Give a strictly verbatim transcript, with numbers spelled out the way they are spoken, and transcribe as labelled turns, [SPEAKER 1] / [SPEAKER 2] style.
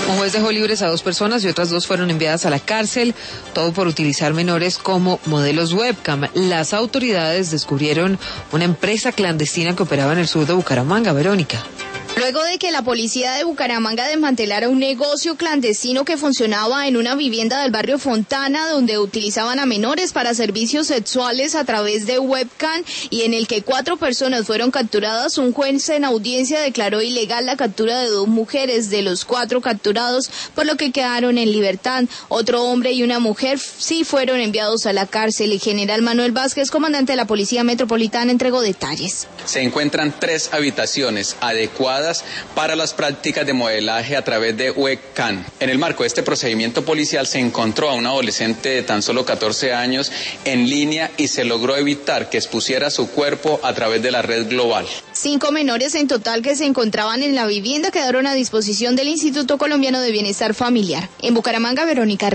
[SPEAKER 1] Un juez dejó libres a dos personas y otras dos fueron enviadas a la cárcel, todo por utilizar menores como modelos webcam. Las autoridades descubrieron una empresa clandestina que operaba en el sur de Bucaramanga. Verónica.
[SPEAKER 2] Luego de que la policía de Bucaramanga desmantelara un negocio clandestino que funcionaba en una vivienda del barrio Fontana, donde utilizaban a menores para servicios sexuales a través de webcam y en el que cuatro personas fueron capturadas, un juez en audiencia declaró ilegal la captura de dos mujeres de los cuatro capturados, por lo que quedaron en libertad. Otro hombre y una mujer sí fueron enviados a la cárcel. El general Manuel Vázquez, comandante de la Policía Metropolitana, entregó detalles.
[SPEAKER 3] Se encuentran tres habitaciones adecuadas para las prácticas de modelaje a través de webcam. En el marco de este procedimiento policial se encontró a un adolescente de tan solo catorce años en línea y se logró evitar que expusiera su cuerpo a través de la red global.
[SPEAKER 2] Cinco menores en total que se encontraban en la vivienda quedaron a disposición del Instituto Colombiano de Bienestar Familiar. En Bucaramanga, Verónica.